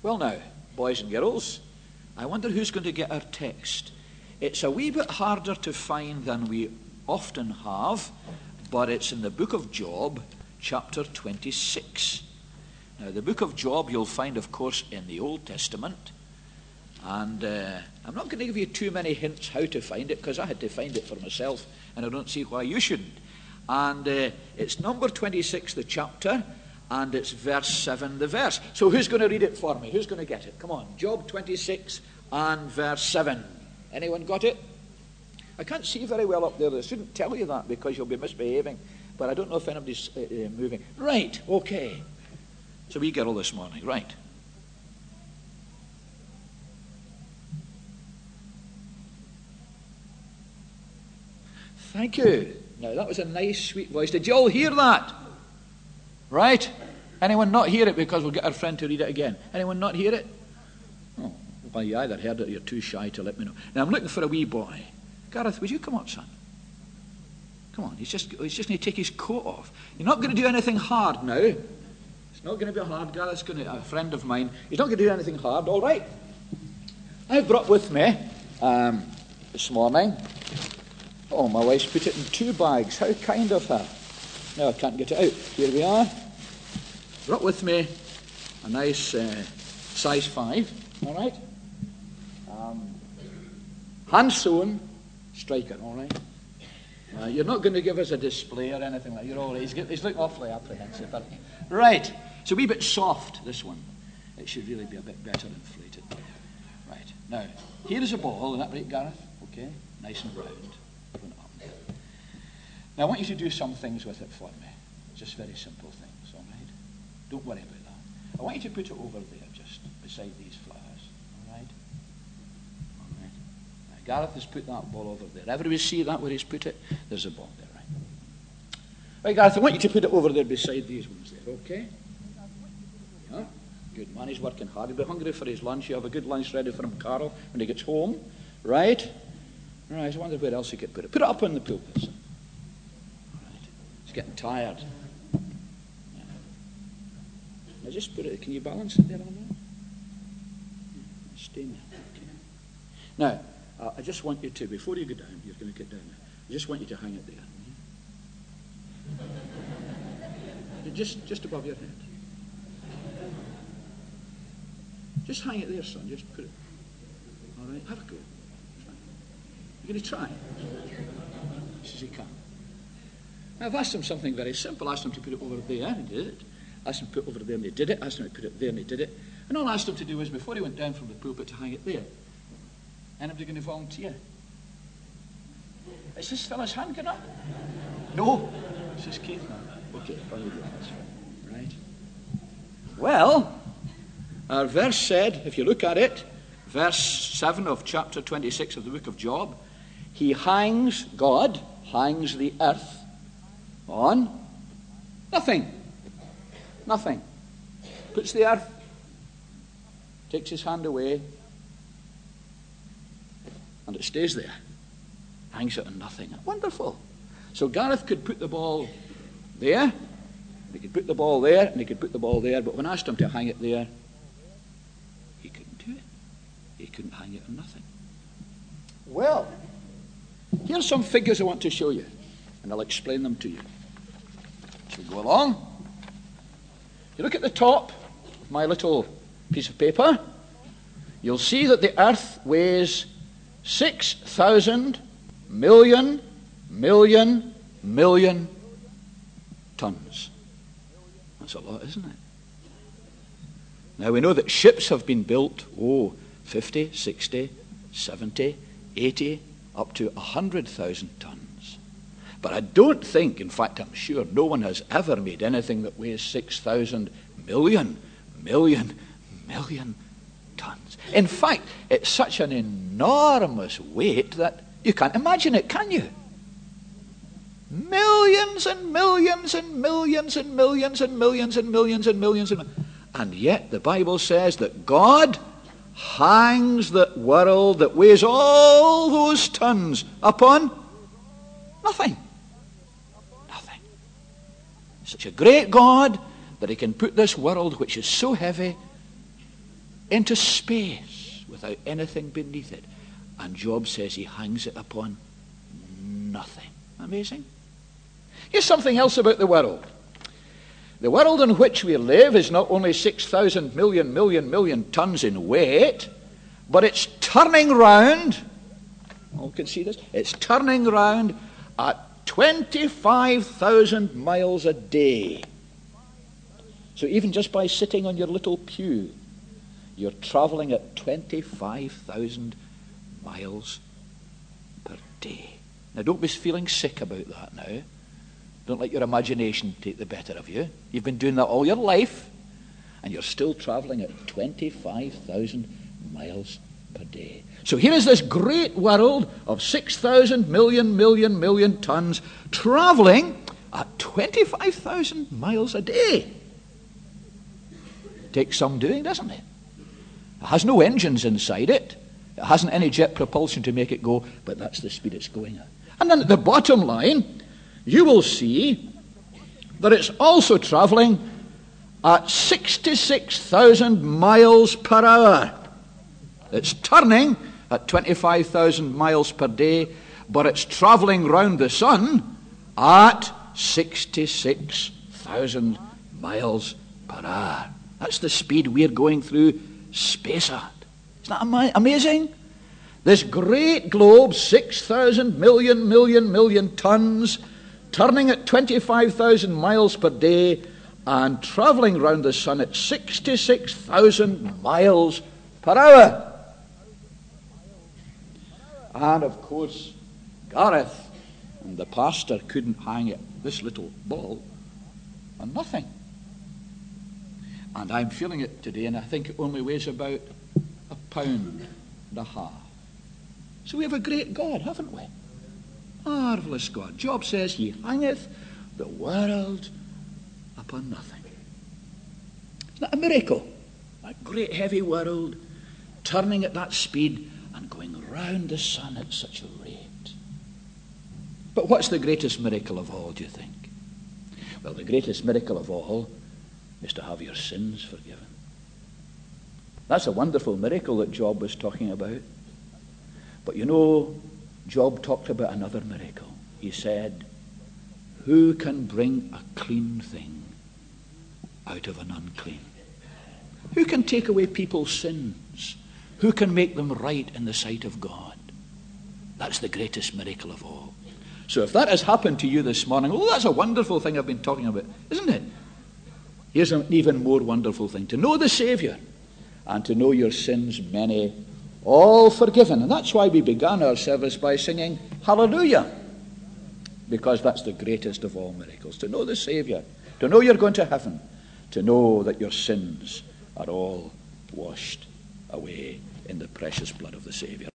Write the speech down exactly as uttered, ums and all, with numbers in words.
Well now, boys and girls, I wonder who's going to get our text. It's a wee bit harder to find than we often have, but it's in the book of Job, chapter twenty-six. Now, the book of Job you'll find, of course, in the Old Testament. And uh, I'm not going to give you too many hints how to find it, because I had to find it for myself, and I don't see why you shouldn't. And uh, it's number twenty-six, the chapter, and it's verse seven, the verse. So who's going to read it for me? Who's going to get it? Come on, Job twenty-six and verse seven. Anyone got it? I can't see very well up there. I shouldn't tell you that because you'll be misbehaving, but I don't know if anybody's uh, uh, moving. Right, okay. So we girl this morning, right. Thank you. Now, that was a nice, sweet voice. Did you all hear that? Right? Anyone not hear it? Because we'll get our friend to read it again. Anyone not hear it? Oh, well, you either heard it or you're too shy to let me know. Now, I'm looking for a wee boy. Gareth, would you come up, son? Come on, he's just, he's just going to take his coat off. You're not going to do anything hard now. It's not going to be hard. Gareth's going to, a friend of mine, he's not going to do anything hard, all right? I've brought with me, um, this morning, oh, my wife's put it in two bags. How kind of her. No, I can't get it out. Here we are. Brought with me a nice uh, size five, all right? Um, hand-sewn striker, all right? Uh, you're not going to give us a display or anything like that. You're all right. He's, he's looking awfully apprehensive. But, right. It's a wee bit soft, this one. It should really be a bit better inflated. Right. Now, here is a ball. Is that right, Gareth? Okay. Nice and round. Now, I want you to do some things with it for me. Just very simple things, all right? Don't worry about that. I want you to put it over there, just beside these flowers, all right? All right. Now, Gareth has put that ball over there. Everybody see that, where he's put it? There's a ball there, right? Right, Gareth, I want you to put it over there beside these ones there, okay? Yeah, good man, he's working hard. He'll be hungry for his lunch. You have a good lunch ready for him, Carl, when he gets home, right? Right, I wonder where else he could put it. Put it up on the pulpit, son. Getting tired. Yeah. Now just put it, can you balance it there on that? Yeah. Stay there. Okay. Now, uh, I just want you to, before you go down, you're going to get down there, I just want you to hang it there. Yeah. just, just above your head. Just hang it there, son. Just put it. All right, have a go. Try. You're going to try? As soon as you can. Now, I've asked him something very simple. I asked him to put it over there, and he did it. I asked him to put it over there, and he did it. I asked him to put it there, and he did it. And all I asked him to do was, before he went down from the pulpit, to hang it there. Anybody going to volunteer? Is this fella's hand going up? No. This is Keith now. Okay, probably that's right. Right. Well, our verse said, if you look at it, verse seven of chapter twenty-six of the book of Job, he hangs, God hangs the earth on nothing. Nothing. Puts the earth, takes his hand away, and it stays there. Hangs it on nothing. Wonderful. So Gareth could put the ball there, he could put the ball there, and he could put the ball there, but when I asked him to hang it there, he couldn't do it. He couldn't hang it on nothing. Well, here's some figures I want to show you, and I'll explain them to you. So go along. You look at the top of my little piece of paper, you'll see that the earth weighs six thousand million, million, million tons. That's a lot, isn't it? Now we know that ships have been built, oh, fifty, sixty, seventy, eighty, up to one hundred thousand tons. But I don't think, in fact I'm sure, no one has ever made anything that weighs six thousand million, million, million tons. In fact, it's such an enormous weight that you can't imagine it, can you? Millions and millions and millions and millions and millions and millions and millions and millions. And yet the Bible says that God hangs the world that weighs all those tons upon nothing. Nothing. Such a great God that he can put this world, which is so heavy, into space without anything beneath it. And Job says he hangs it upon nothing. Amazing. Here's something else about the world. The world in which we live is not only six thousand million, million, million tons in weight, but it's turning round, all can see this, it's turning round at twenty-five thousand miles a day. So even just by sitting on your little pew, you're traveling at twenty-five thousand miles per day. Now don't be feeling sick about that now. Don't let your imagination take the better of you. You've been doing that all your life, and you're still traveling at twenty-five thousand miles per day. So here is this great world of six thousand million, million, million tons traveling at twenty-five thousand miles a day. Takes some doing, doesn't it? It has no engines inside it. It hasn't any jet propulsion to make it go, but that's the speed it's going at. And then at the bottom line, you will see that it's also traveling at sixty-six thousand miles per hour. It's turning at twenty-five thousand miles per day, but it's traveling round the sun at sixty-six thousand miles per hour. That's the speed we're going through space at. Isn't that ama- amazing? This great globe, six thousand million, million, million tons, turning at twenty-five thousand miles per day and traveling round the sun at sixty-six thousand miles per hour. And of course, Gareth and the pastor couldn't hang it, this little ball, on nothing. And I'm feeling it today, and I think it only weighs about a pound and a half. So we have a great God, haven't we? Marvellous God. Job says he hangeth the world upon nothing. Isn't that a miracle? A great heavy world turning at that speed and going round the sun at such a rate. But what's the greatest miracle of all, do you think? Well, the greatest miracle of all is to have your sins forgiven. That's a wonderful miracle that Job was talking about. But you know, Job talked about another miracle. He said, who can bring a clean thing out of an unclean? Who can take away people's sins? Who can make them right in the sight of God? That's the greatest miracle of all. So if that has happened to you this morning, oh, that's a wonderful thing I've been talking about, isn't it? Here's an even more wonderful thing, to know the Saviour and to know your sins many, all forgiven. And that's why we began our service by singing Hallelujah, because that's the greatest of all miracles, to know the Saviour, to know you're going to heaven, to know that your sins are all washed away in the precious blood of the Saviour.